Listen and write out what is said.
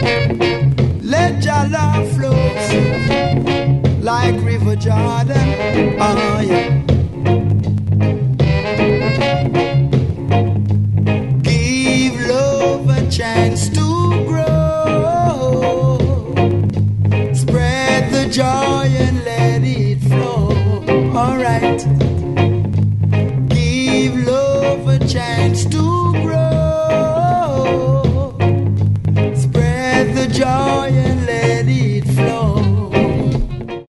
Let your love flow like River Jordan. Oh yeah. Give love a chance to grow. Spread the joy and let it flow. Alright. Give love a chance to